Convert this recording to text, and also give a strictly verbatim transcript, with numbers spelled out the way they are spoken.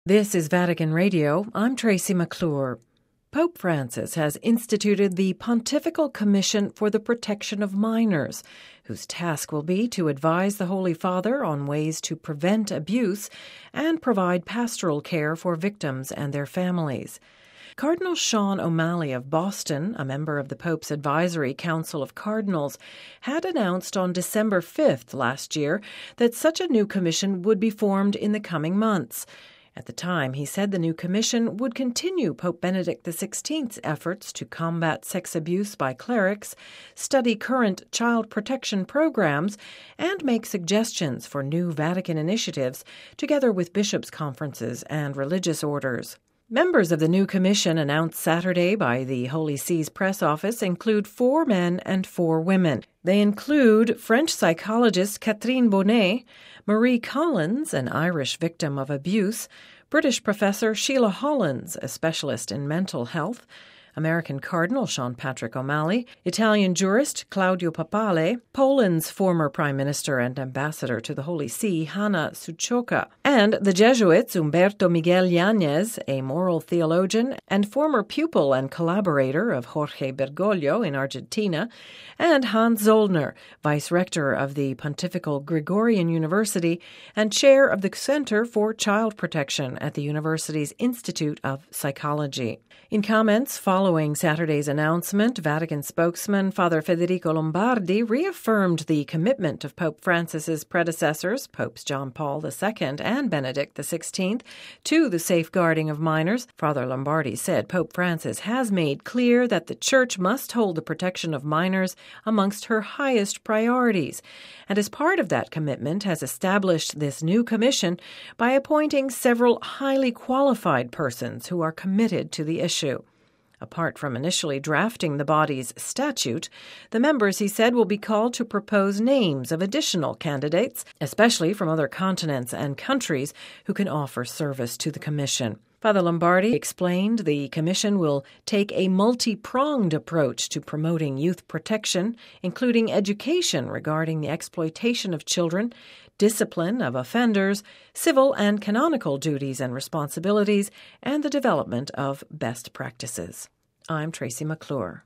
This is Vatican Radio. I'm Tracy McClure. Pope Francis has instituted the Pontifical Commission for the Protection of Minors, whose task will be to advise the Holy Father on ways to prevent abuse and provide pastoral care for victims and their families. Cardinal Sean O'Malley of Boston, a member of the Pope's Advisory Council of Cardinals, had announced on December fifth last year that such a new commission would be formed in the coming months. At the time, he said the new commission would continue Pope Benedict the sixteenth's efforts to combat sex abuse by clerics, study current child protection programs, and make suggestions for new Vatican initiatives, together with bishops' conferences and religious orders. Members of the new commission announced Saturday by the Holy See's press office include four men and four women. They include French psychologist Catherine Bonnet, Marie Collins, an Irish victim of abuse, British professor Sheila Hollins, a specialist in mental health, American Cardinal Sean Patrick O'Malley, Italian jurist Claudio Papale, Poland's former Prime Minister and Ambassador to the Holy See, Hanna Sucioka, and the Jesuits Umberto Miguel Yanez, a moral theologian and former pupil and collaborator of Jorge Bergoglio in Argentina, and Hans Zollner, Vice-Rector of the Pontifical Gregorian University and Chair of the Center for Child Protection at the university's Institute of Psychology. In comments following Saturday's announcement, Vatican spokesman Father Federico Lombardi reaffirmed the commitment of Pope Francis's predecessors, Popes John Paul the Second and Benedict the sixteenth, to the safeguarding of minors. Father Lombardi said Pope Francis has made clear that the Church must hold the protection of minors amongst her highest priorities, and as part of that commitment has established this new commission by appointing several highly qualified persons who are committed to the issue. Apart from initially drafting the body's statute, the members, he said, will be called to propose names of additional candidates, especially from other continents and countries, who can offer service to the commission. Father Lombardi explained the commission will take a multi-pronged approach to promoting youth protection, including education regarding the exploitation of children, discipline of offenders, civil and canonical duties and responsibilities, and the development of best practices. I'm Tracy McClure.